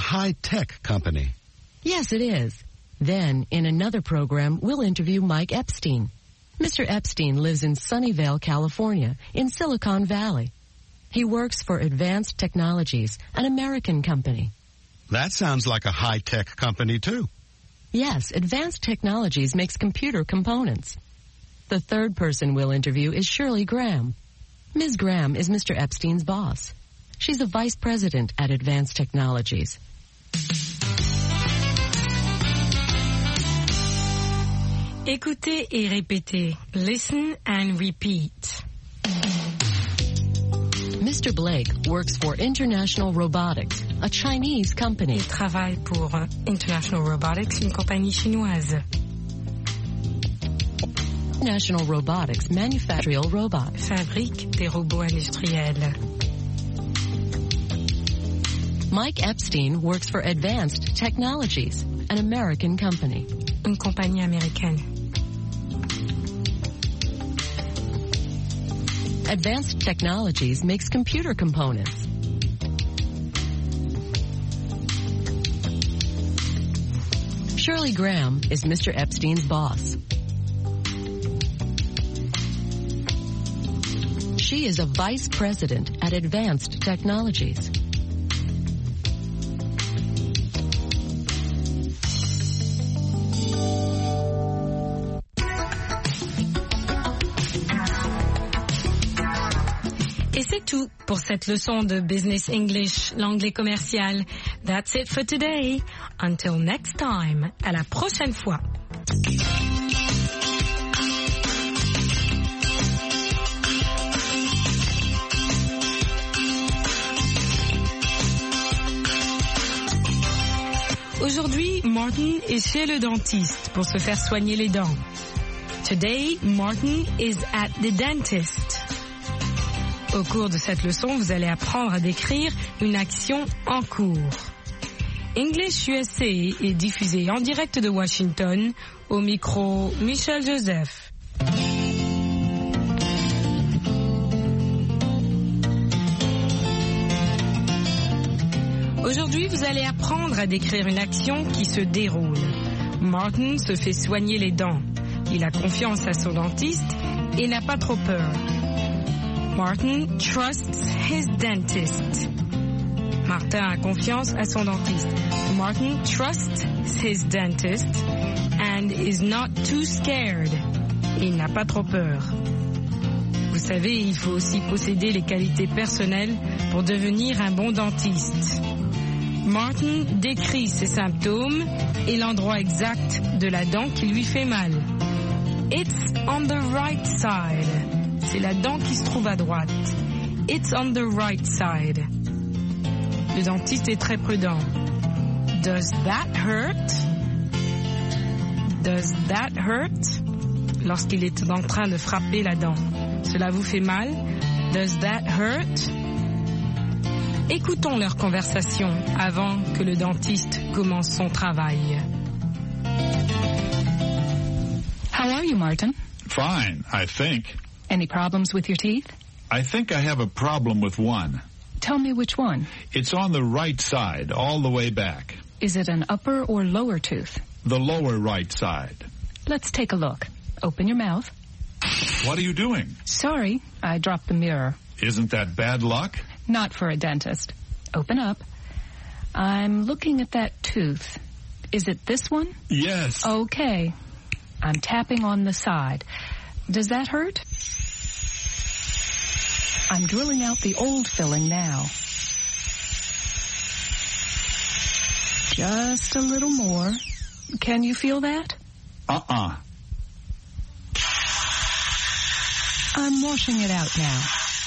high-tech company. Yes, it is. Then, in another program, we'll interview Mike Epstein. Mr. Epstein lives in Sunnyvale, California, in Silicon Valley. He works for Advanced Technologies, an American company. That sounds like a high-tech company, too. Yes, Advanced Technologies makes computer components. The third person we'll interview is Shirley Graham. Ms. Graham is Mr. Epstein's boss. She's a vice president at Advanced Technologies. Écoutez et répétez. Listen and repeat. Mr. Blake works for International Robotics, a Chinese company. Il travaille pour International Robotics, une compagnie chinoise. International Robotics manufactures robots. Fabrique des robots industriels. Mike Epstein works for Advanced Technologies, an American company. Une compagnie américaine. Advanced Technologies makes computer components. Shirley Graham is Mr. Epstein's boss. She is a vice president at Advanced Technologies. Et c'est tout pour cette leçon de Business English, l'anglais commercial. That's it for today. Until next time. À la prochaine fois. Aujourd'hui, Martin est chez le dentiste pour se faire soigner les dents. Today, Martin is at the dentist. Au cours de cette leçon, vous allez apprendre à décrire une action en cours. English USA est diffusé en direct de Washington, au micro Michel Joseph. Aujourd'hui, vous allez apprendre à décrire une action qui se déroule. Martin se fait soigner les dents. Il a confiance à son dentiste et n'a pas trop peur. Martin trusts his dentist. Martin a confiance à son dentiste. Martin trusts his dentist and is not too scared. Il n'a pas trop peur. Vous savez, il faut aussi posséder les qualités personnelles pour devenir un bon dentiste. Martin décrit ses symptômes et l'endroit exact de la dent qui lui fait mal. It's on the right side. C'est la dent qui se trouve à droite. It's on the right side. Le dentiste est très prudent. Does that hurt? Does that hurt? Lorsqu'il est en train de frapper la dent. Cela vous fait mal? Does that hurt? Écoutons leur conversation avant que le dentiste commence son travail. How are you, Martin? Fine, I think. Any problems with your teeth? I think I have a problem with one. Tell me which one. It's on the right side, all the way back. Is it an upper or lower tooth? The lower right side. Let's take a look. Open your mouth. What are you doing? Sorry, I dropped the mirror. Isn't that bad luck? Not for a dentist. Open up. I'm looking at that tooth. Is it this one? Yes. Okay. I'm tapping on the side. Does that hurt? I'm drilling out the old filling now. Just a little more. Can you feel that? Uh-uh. I'm washing it out now.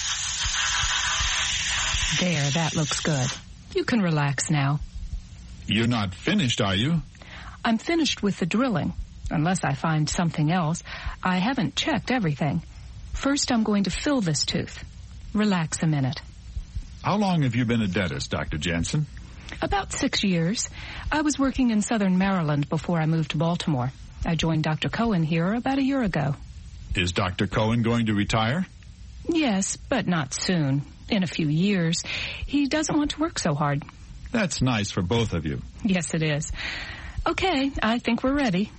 There, that looks good. You can relax now. You're not finished, are you? I'm finished with the drilling. Unless I find something else, I haven't checked everything. First, I'm going to fill this tooth. Relax a minute. How long have you been a dentist, Dr. Jensen? About 6 years. I was working in southern Maryland before I moved to Baltimore. I joined Dr. Cohen here about a year ago. Is Dr. Cohen going to retire? Yes, but not soon. In a few years. He doesn't want to work so hard. That's nice for both of you. Yes, it is. Okay, I think we're ready.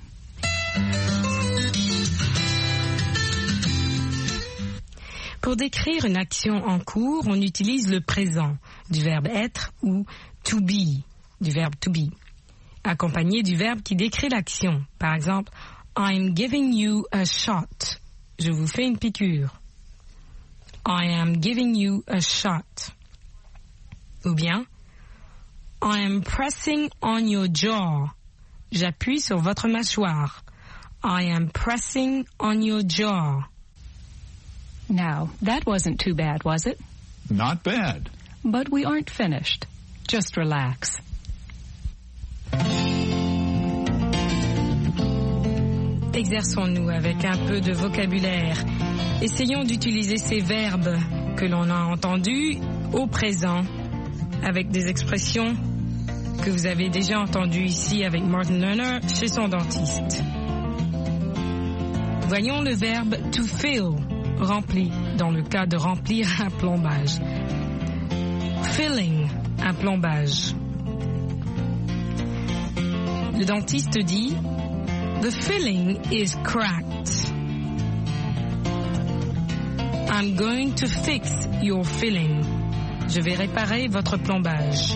Pour décrire une action en cours, on utilise le présent du verbe être ou to be du verbe to be, accompagné du verbe qui décrit l'action. Par exemple, I'm giving you a shot. Je vous fais une piqûre. I am giving you a shot. Ou bien, I am pressing on your jaw. J'appuie sur votre mâchoire. I am pressing on your jaw. Now, that wasn't too bad, was it? Not bad. But we aren't finished. Just relax. Exerçons-nous avec un peu de vocabulaire. Essayons d'utiliser ces verbes que l'on a entendus au présent avec des expressions que vous avez déjà entendues ici avec Martin Lerner chez son dentiste. Voyons le verbe to fill, rempli, dans le cas de remplir un plombage. Filling, un plombage. Le dentiste dit The filling is cracked. I'm going to fix your filling. Je vais réparer votre plombage.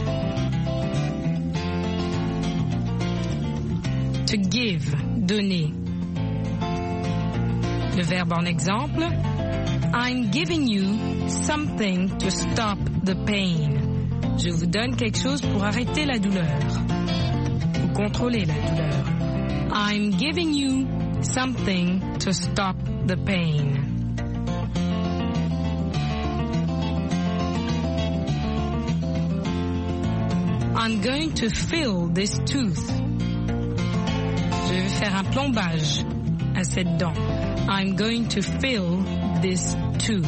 To give, donner. Le verbe en exemple, I'm giving you something to stop the pain. Je vous donne quelque chose pour arrêter la douleur ou contrôler la douleur. I'm giving you something to stop the pain. I'm going to fill this tooth. Je vais faire un plombage à cette dent. I'm going to fill this tooth.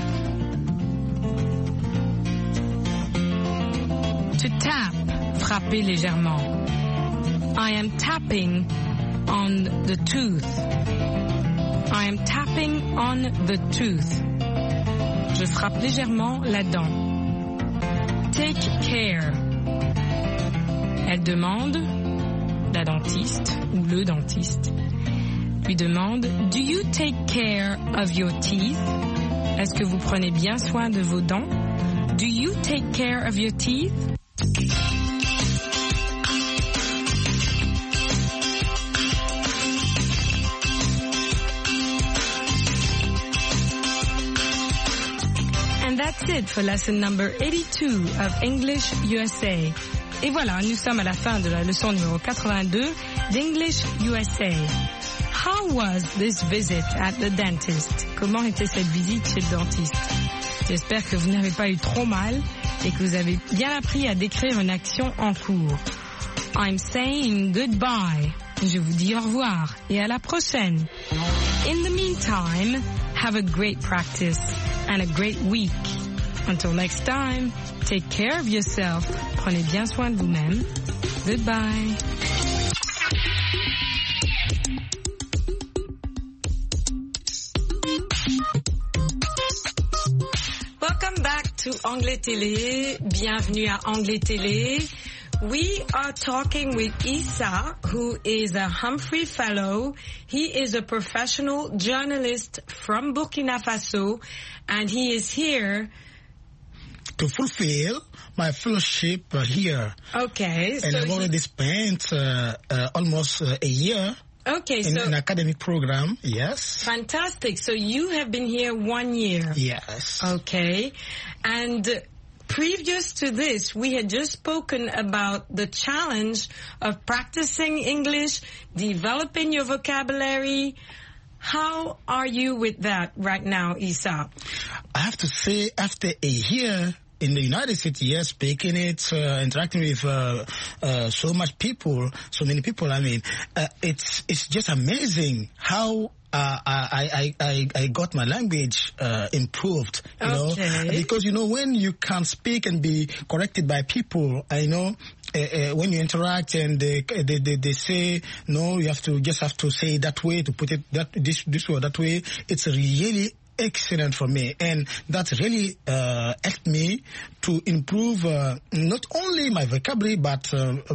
To tap, frapper légèrement. I am tapping on the tooth. I am tapping on the tooth. Je frappe légèrement la dent. Take care. Elle demande, la dentiste ou le dentiste, lui demande, Do you take care of your teeth? Est-ce que vous prenez bien soin de vos dents? Do you take care of your teeth? And that's it for lesson number 82 of English USA. Et voilà, nous sommes à la fin de la leçon numéro 82 d'English USA. How was this visit at the dentist? Comment était cette visite chez le dentiste? J'espère que vous n'avez pas eu trop mal et que vous avez bien appris à décrire une action en cours. I'm saying goodbye. Je vous dis au revoir et à la prochaine. In the meantime, have a great practice and a great week. Until next time, take care of yourself. Prenez bien soin de vous-même. Goodbye. Welcome back to Anglais Télé. Bienvenue à Anglais Télé. We are talking with Issa, who is a Humphrey Fellow. He is a professional journalist from Burkina Faso, and he is here to fulfill my fellowship here. Okay. And I've already spent almost a year in an academic program. Yes. Fantastic. So you have been here 1 year. Yes. Okay. And previous to this, we had just spoken about the challenge of practicing English, developing your vocabulary. How are you with that right now, Issa? I have to say, after a year in the United States, yes, speaking it, interacting with so many people, I mean, it's just amazing how I got my language improved, you know, because, you know, when you can speak and be corrected by people, I know when you interact and they say, no, you have to say that way, to put it this way or that way, it's really excellent for me, and that really helped me to improve not only my vocabulary but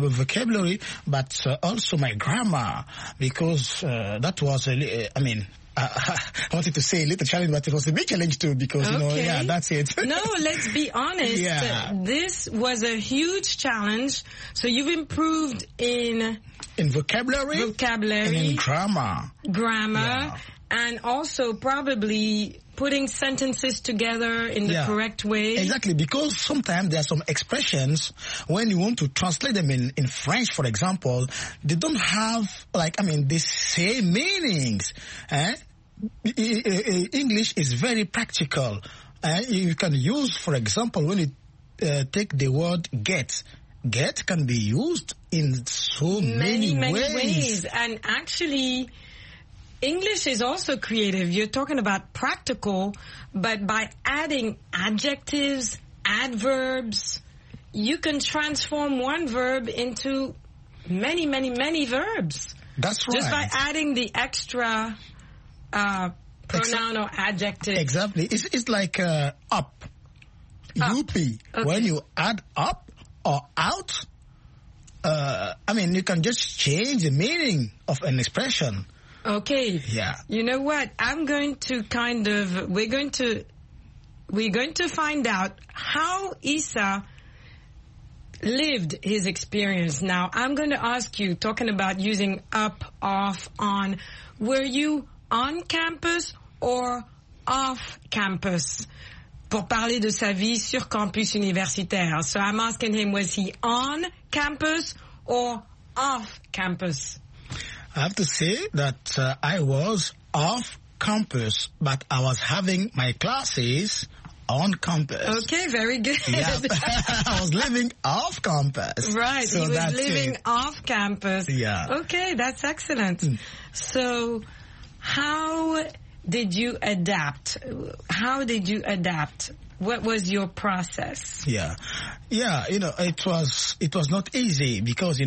also my grammar, because that was I wanted to say a little challenge, but it was a big challenge too, because, that's it. No, let's be honest. Yeah. This was a huge challenge. So you've improved in vocabulary, and in grammar. Yeah. And also probably putting sentences together in the correct way. Exactly, because sometimes there are some expressions, when you want to translate them in French, for example, they don't have, the same meanings. English is very practical. You can use, for example, when you take the word get. Get can be used in so many ways. And actually, English is also creative. You're talking about practical, but by adding adjectives, adverbs, you can transform one verb into many, many, many verbs. That's right. Just by adding the extra pronoun or adjective. Exactly. It's like up. UP. Okay. When you add up or out, you can just change the meaning of an expression. Okay. Yeah. You know what? we're going to find out how Issa lived his experience. Now, I'm going to ask you, talking about using up, off, on, were you on campus or off campus? Pour parler de sa vie sur campus universitaire. So I'm asking him, was he on campus or off campus? I have to say that I was off campus, but I was having my classes on campus. Okay, very good. Yeah. I was living off campus. Right, so he was living off campus. Yeah. Okay, that's excellent. So how did you adapt? What was your process? Yeah, it was not easy, because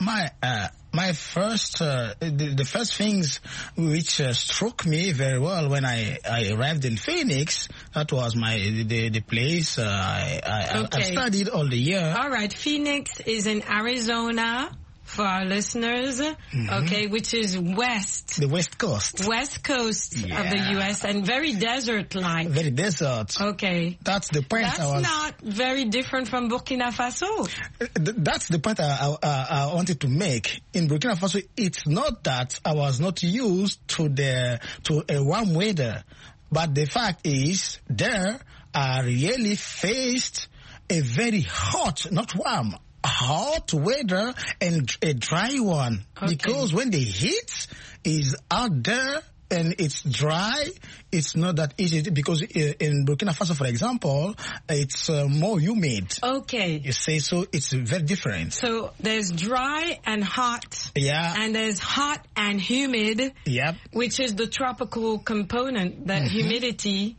my first the first things which struck me very well when I arrived in Phoenix, that was the place I studied all the year. All right, Phoenix is in Arizona. For our listeners, okay, which is west. The West Coast. West Coast of the U.S. and very desert-like. Very desert. Okay. That's the point. That's not very different from Burkina Faso. That's the point I wanted to make. In Burkina Faso, it's not that I was not used to a warm weather, but the fact is there I really faced a very hot, not warm, hot weather and a dry one. Okay. Because when the heat is out there and it's dry, it's not that easy, because in Burkina Faso, for example, it's more humid. Okay. You say, so it's very different. So there's dry and hot. Yeah. And there's hot and humid. Yep. Which is the tropical component, that humidity.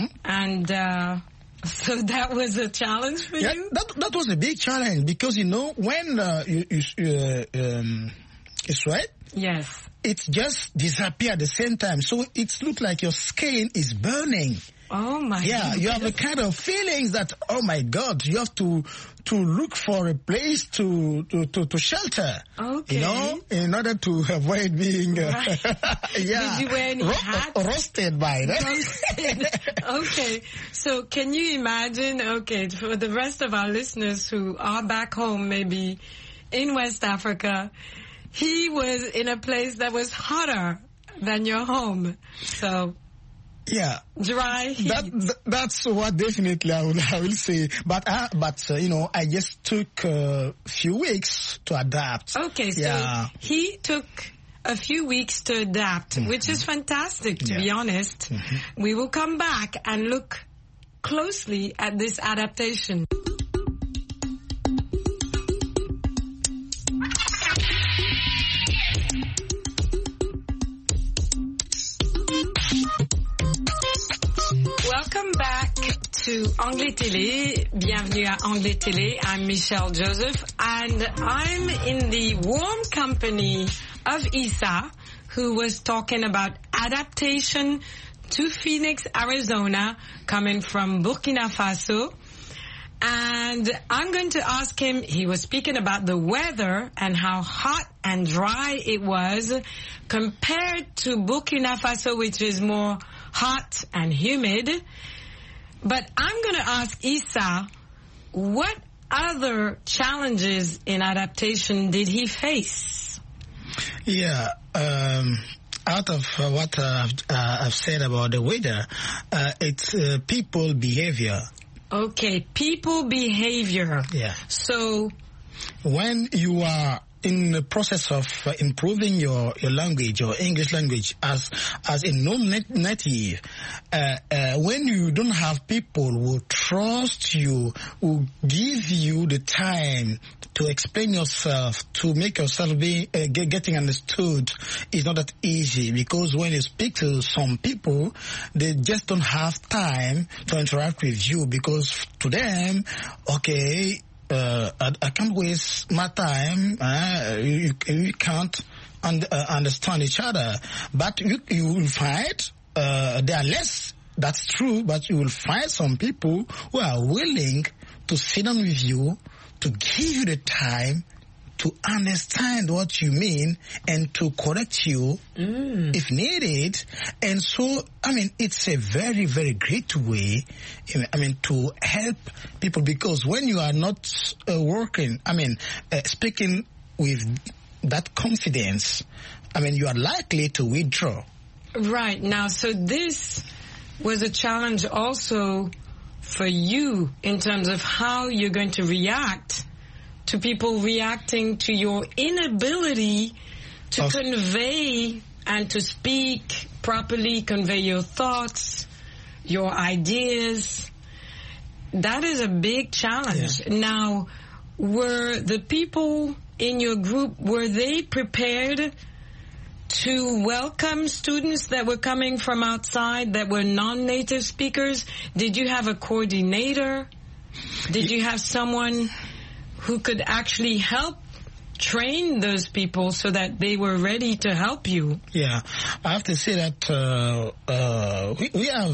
And so that was a challenge for you? That was a big challenge, because when you sweat, yes, it just disappears at the same time. So it looks like your skin is burning. Oh my! Yeah, you have a kind of feelings that, oh my God, you have to look for a place to shelter. Okay. In order to avoid being right. Did you wear any hats? Roasted by that. Roasted. Okay. So can you imagine? Okay, for the rest of our listeners who are back home, maybe in West Africa, he was in a place that was hotter than your home. So. Yeah, dry heat. That's what definitely I will say. But I just took a few weeks to adapt. Okay, so he took a few weeks to adapt, which is fantastic, to be honest. We will come back and look closely at this adaptation. Welcome back to Anglais Télé. Bienvenue à Anglais Télé. I'm Michelle Joseph, and I'm in the warm company of Issa, who was talking about adaptation to Phoenix, Arizona, coming from Burkina Faso. And I'm going to ask him, he was speaking about the weather and how hot and dry it was compared to Burkina Faso, which is more hot and humid. But I'm going to ask Issa, what other challenges in adaptation did he face? Yeah, out of what I've said about the weather, it's people behavior. Okay, people behavior. Yeah. So when you are in the process of improving your language, your English language, as a non-native, when you don't have people who trust you, who give you the time to explain yourself, to make yourself getting understood, is not that easy, because when you speak to some people, they just don't have time to interact with you, because to them, okay, I can't waste my time. You can't understand each other. But you will find there are less. That's true. But you will find some people who are willing to sit down with you, to give you the time to understand what you mean and to correct you if needed. And so, I mean, it's a very, very great way, I mean, to help people, because when you are not working, I mean, speaking with that confidence, I mean, you are likely to withdraw. Right. Now, so this was a challenge also for you in terms of how you're going to react to people reacting to your inability to convey and to speak properly, convey your thoughts, your ideas. That is a big challenge. Yeah. Now, were the people in your group, were they prepared to welcome students that were coming from outside that were non-native speakers? Did you have a coordinator? Did you have someone who could actually help train those people so that they were ready to help you? Yeah, I have to say that we have,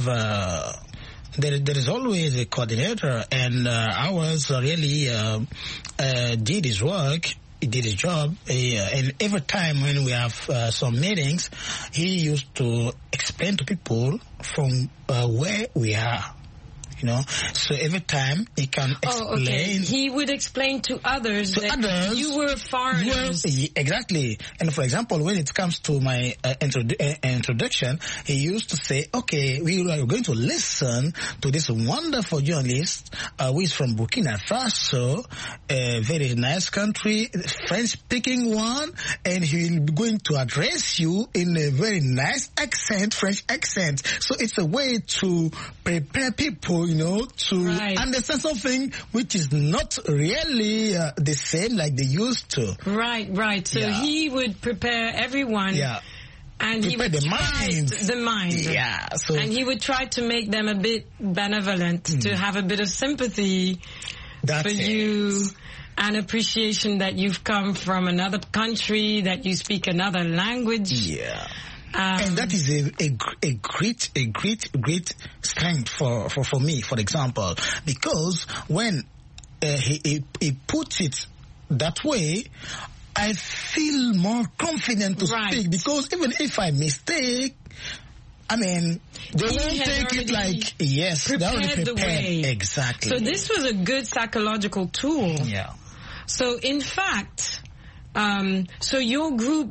there is always a coordinator, and ours really did his work. He did his job, and every time when we have some meetings, he used to explain to people from where we are. You know, so every time he can explain. Oh, okay. He would explain to others that you were foreigners. Exactly. And for example, when it comes to my introduction, he used to say, okay, we are going to listen to this wonderful journalist who is from Burkina Faso, a very nice country, French-speaking one, and he will be going to address you in a very nice accent, French accent. So it's a way to prepare people, you know, to understand something which is not really the same like they used to. Right, right. So he would prepare everyone. Yeah. And he would the mind. Yeah. So, and he would try to make them a bit benevolent, to have a bit of sympathy for you, and appreciation that you've come from another country, that you speak another language. Yeah. And that is a great strength for me, for example, because when he puts it that way, I feel more confident to speak, because even if I mistake, I mean, they won't take it like, yes, they already prepared. Exactly. So this was a good psychological tool. Yeah. So in fact, so your group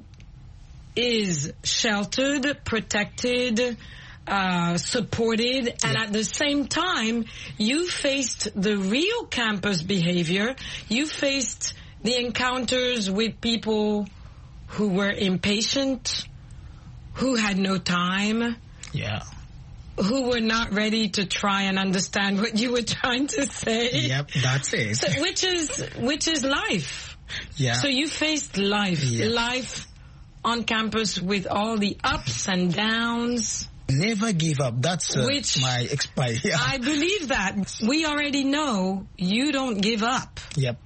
is sheltered, protected, supported, and at the same time, you faced the real campus behavior. You faced the encounters with people who were impatient, who had no time, who were not ready to try and understand what you were trying to say. Yep, that's it. So, which is life. Yeah. So you faced life. Yeah. Life on campus with all the ups and downs. Never give up. That's my experience. Yeah. I believe that. We already know you don't give up. Yep.